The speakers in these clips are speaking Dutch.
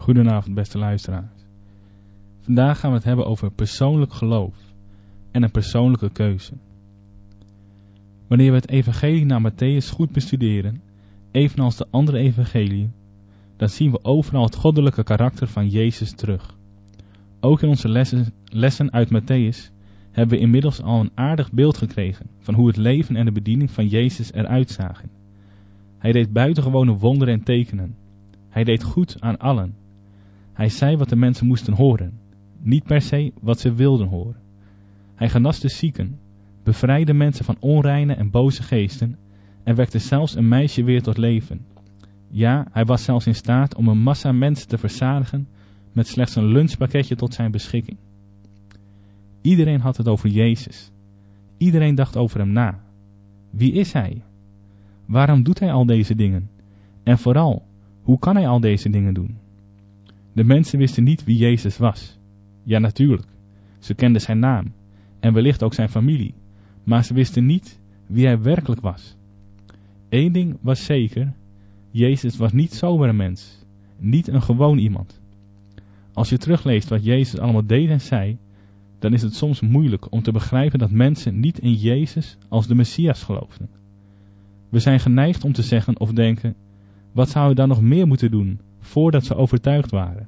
Goedenavond beste luisteraars. Vandaag gaan we het hebben over persoonlijk geloof en een persoonlijke keuze. Wanneer we het evangelie naar Mattheüs goed bestuderen, evenals de andere evangeliën, dan zien we overal het goddelijke karakter van Jezus terug. Ook in onze lessen uit Mattheüs hebben we inmiddels al een aardig beeld gekregen van hoe het leven en de bediening van Jezus eruit zagen. Hij deed buitengewone wonderen en tekenen. Hij deed goed aan allen. Hij zei wat de mensen moesten horen, niet per se wat ze wilden horen. Hij genas de zieken, bevrijdde mensen van onreine en boze geesten en wekte zelfs een meisje weer tot leven. Ja, hij was zelfs in staat om een massa mensen te verzadigen met slechts een lunchpakketje tot zijn beschikking. Iedereen had het over Jezus. Iedereen dacht over hem na. Wie is hij? Waarom doet hij al deze dingen? En vooral, hoe kan hij al deze dingen doen? De mensen wisten niet wie Jezus was. Ja, natuurlijk. Ze kenden zijn naam en wellicht ook zijn familie, maar ze wisten niet wie hij werkelijk was. Eén ding was zeker, Jezus was niet zomaar een mens, niet een gewoon iemand. Als je terugleest wat Jezus allemaal deed en zei, dan is het soms moeilijk om te begrijpen dat mensen niet in Jezus als de Messias geloofden. We zijn geneigd om te zeggen of denken, wat zou hij dan nog meer moeten doen voordat ze overtuigd waren?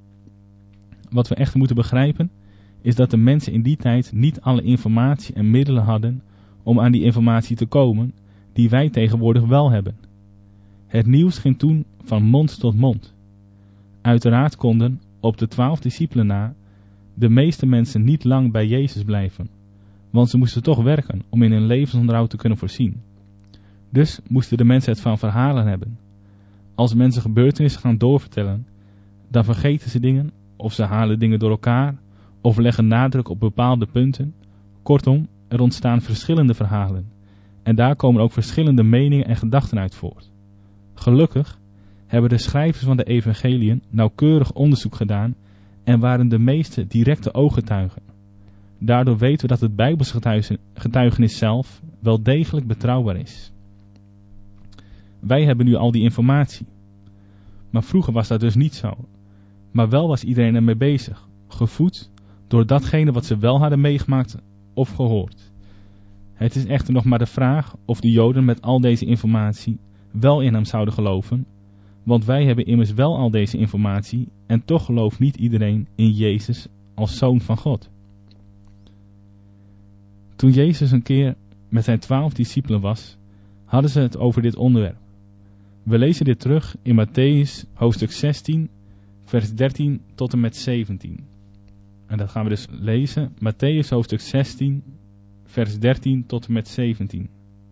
Wat we echter moeten begrijpen, is dat de mensen in die tijd niet alle informatie en middelen hadden om aan die informatie te komen, die wij tegenwoordig wel hebben. Het nieuws ging toen van mond tot mond. Uiteraard konden, op de 12 discipelen na, de meeste mensen niet lang bij Jezus blijven, want ze moesten toch werken om in hun levensonderhoud te kunnen voorzien. Dus moesten de mensen het van verhalen hebben. Als mensen gebeurtenissen gaan doorvertellen, dan vergeten ze dingen, of ze halen dingen door elkaar, of leggen nadruk op bepaalde punten. Kortom, er ontstaan verschillende verhalen. En daar komen ook verschillende meningen en gedachten uit voort. Gelukkig hebben de schrijvers van de evangeliën nauwkeurig onderzoek gedaan en waren de meeste directe ooggetuigen. Daardoor weten we dat het Bijbelse getuigenis zelf wel degelijk betrouwbaar is. Wij hebben nu al die informatie. Maar vroeger was dat dus niet zo. Maar wel was iedereen ermee bezig, gevoed door datgene wat ze wel hadden meegemaakt of gehoord. Het is echter nog maar de vraag of de Joden met al deze informatie wel in hem zouden geloven, want wij hebben immers wel al deze informatie en toch gelooft niet iedereen in Jezus als Zoon van God. Toen Jezus een keer met zijn 12 discipelen was, hadden ze het over dit onderwerp. We lezen dit terug in Mattheüs hoofdstuk 16, vers 13 tot en met 17. En dat gaan we dus lezen, Mattheüs hoofdstuk 16, vers 13 tot en met 17.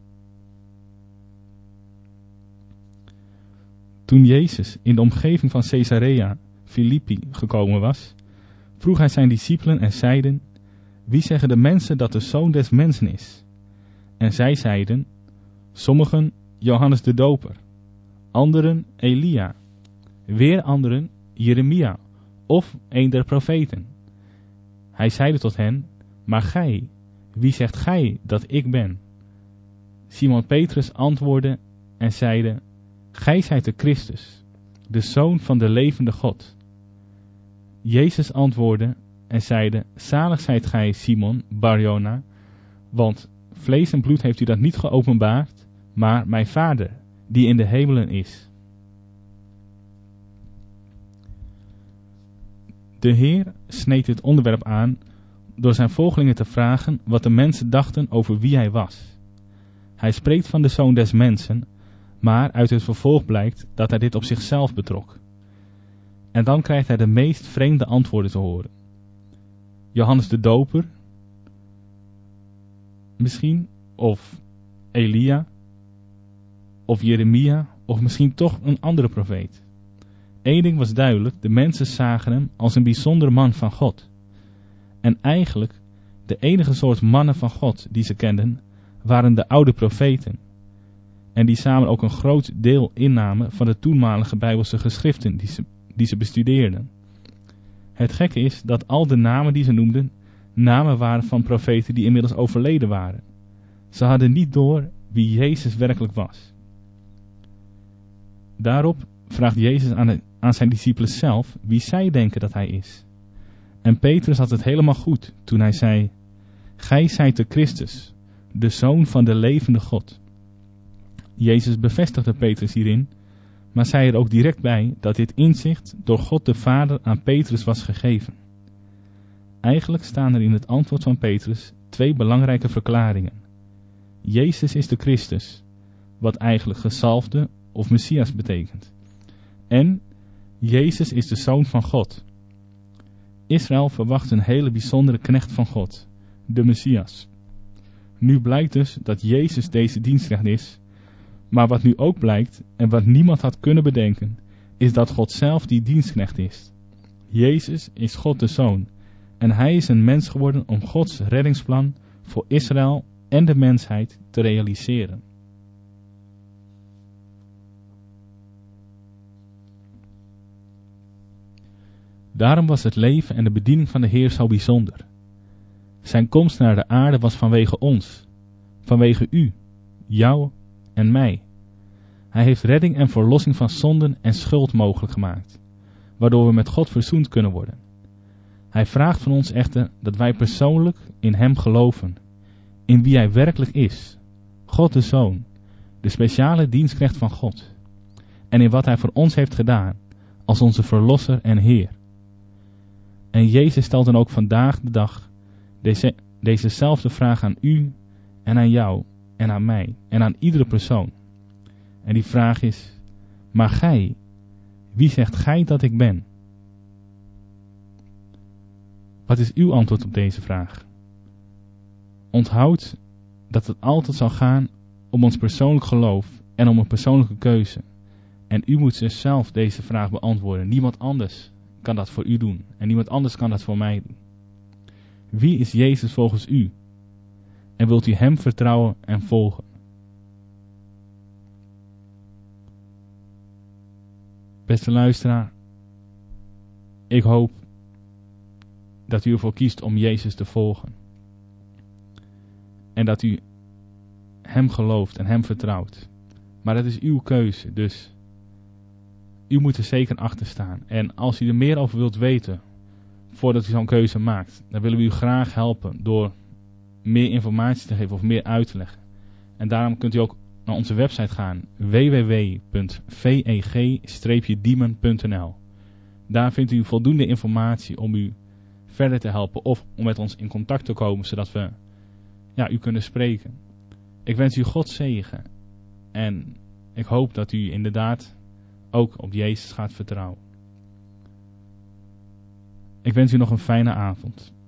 Toen Jezus in de omgeving van Caesarea Philippi gekomen was, vroeg hij zijn discipelen en zeiden, wie zeggen de mensen dat de Zoon des Mensen is? En zij zeiden, sommigen Johannes de Doper, anderen Elia, weer anderen Jeremia of een der profeten. Hij zeide tot hen, maar gij, wie zegt gij dat ik ben? Simon Petrus antwoordde en zeide, gij zijt de Christus, de Zoon van de levende God. Jezus antwoordde en zeide, zalig zijt gij Simon Bar-Jona, want vlees en bloed heeft u dat niet geopenbaard, maar mijn Vader, die in de hemelen is. De Heer sneed dit onderwerp aan door zijn volgelingen te vragen wat de mensen dachten over wie hij was. Hij spreekt van de Zoon des Mensen, maar uit het vervolg blijkt dat hij dit op zichzelf betrok. En dan krijgt hij de meest vreemde antwoorden te horen. Johannes de Doper, misschien, of Elia, of Jeremia, of misschien toch een andere profeet. Eén ding was duidelijk, de mensen zagen hem als een bijzonder man van God. En eigenlijk, de enige soort mannen van God die ze kenden, waren de oude profeten. En die samen ook een groot deel innamen van de toenmalige Bijbelse geschriften die ze bestudeerden. Het gekke is dat al de namen die ze noemden, namen waren van profeten die inmiddels overleden waren. Ze hadden niet door wie Jezus werkelijk was. Daarop vraagt Jezus aan zijn discipelen zelf wie zij denken dat hij is. En Petrus had het helemaal goed toen hij zei: Gij zijt de Christus, de Zoon van de levende God. Jezus bevestigde Petrus hierin, maar zei er ook direct bij dat dit inzicht door God de Vader aan Petrus was gegeven. Eigenlijk staan er in het antwoord van Petrus 2 belangrijke verklaringen. Jezus is de Christus, wat eigenlijk gezalfde of Messias betekent. En Jezus is de Zoon van God. Israël verwacht een hele bijzondere knecht van God, de Messias. Nu blijkt dus dat Jezus deze dienstknecht is, maar wat nu ook blijkt, en wat niemand had kunnen bedenken, is dat God zelf die dienstknecht is. Jezus is God de Zoon, en hij is een mens geworden om Gods reddingsplan voor Israël en de mensheid te realiseren. Daarom was het leven en de bediening van de Heer zo bijzonder. Zijn komst naar de aarde was vanwege ons, vanwege u, jou en mij. Hij heeft redding en verlossing van zonden en schuld mogelijk gemaakt, waardoor we met God verzoend kunnen worden. Hij vraagt van ons echter dat wij persoonlijk in hem geloven, in wie hij werkelijk is, God de Zoon, de speciale dienstknecht van God, en in wat hij voor ons heeft gedaan, als onze Verlosser en Heer. En Jezus stelt dan ook vandaag de dag dezezelfde vraag aan u en aan jou en aan mij en aan iedere persoon. En die vraag is: maar gij, wie zegt gij dat ik ben? Wat is uw antwoord op deze vraag? Onthoud dat het altijd zal gaan om ons persoonlijk geloof en om een persoonlijke keuze. En u moet dus zelf deze vraag beantwoorden. Niemand anders kan dat voor u doen. En niemand anders kan dat voor mij doen. Wie is Jezus volgens u? En wilt u hem vertrouwen en volgen? Beste luisteraar, ik hoop dat u ervoor kiest om Jezus te volgen. En dat u hem gelooft en hem vertrouwt. Maar dat is uw keuze, dus u moet er zeker achter staan. En als u er meer over wilt weten, voordat u zo'n keuze maakt, dan willen we u graag helpen door meer informatie te geven of meer uit te leggen. En daarom kunt u ook naar onze website gaan, www.veg-diemen.nl. Daar vindt u voldoende informatie om u verder te helpen of om met ons in contact te komen, zodat we u kunnen spreken. Ik wens u God zegen en ik hoop dat u inderdaad ook op Jezus gaat vertrouwen. Ik wens u nog een fijne avond.